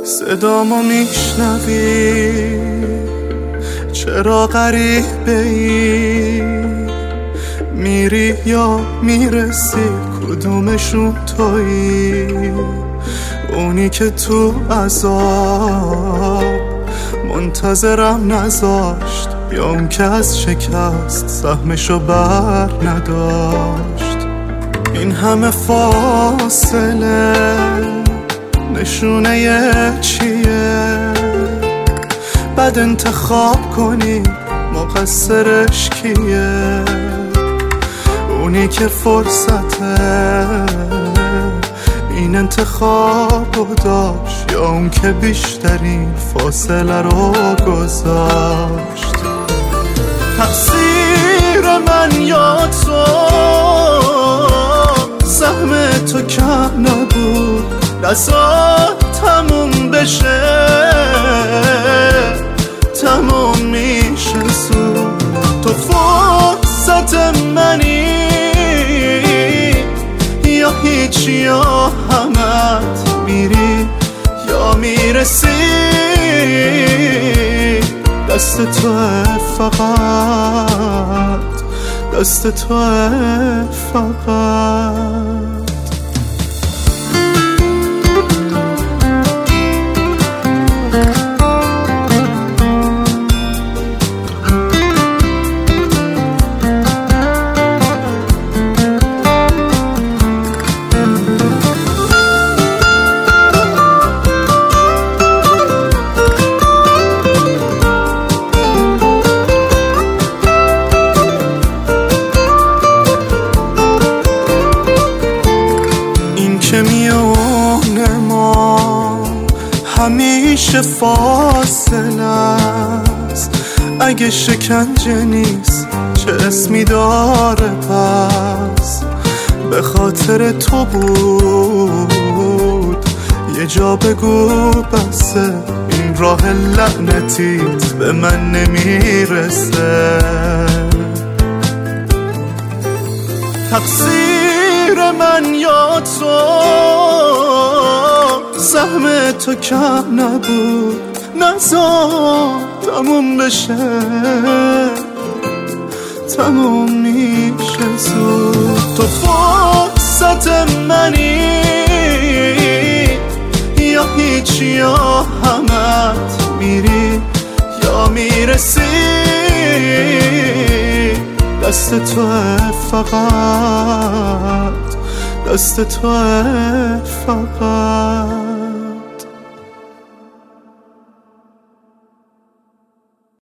صدامو میشنوی؟ چرا غریبه ای؟ میری یا میرسی؟ کدومشون تویی؟ اونی که تو عذاب منتظرم نذاشت، یا اون که از شکست سهمشو بر نداشت؟ این همه فاصله نشونه چیه؟ بعد انتخاب کنی مقصرش کیه؟ اونی که فرصته این انتخابو داشت، یا اون که بیشترین فاصله رو گذاشت؟ تقصیر من یا تو؟ سهم تو کم نبود، نزار تموم بشه، تموم میشه زود. تو فرصت منی یا هیچ یا همت، میری یا میرسی، دست توه فقط، دست توه فقط. که میونه ما همیشه فاصله است، اگه شکنجه نیست چه اسمی داره؟ پس به خاطر تو بود، یه جا بگو بسه، این راه لعنتیت به من نمیرسه. تقصیر من یا تو؟ سهم تو کم نبود، نزار تموم بشه، تموم میشه زود. تو فرصت منی یا هیچ یا همت، میری یا میرسی، دست توه فقط، دست توه فقط.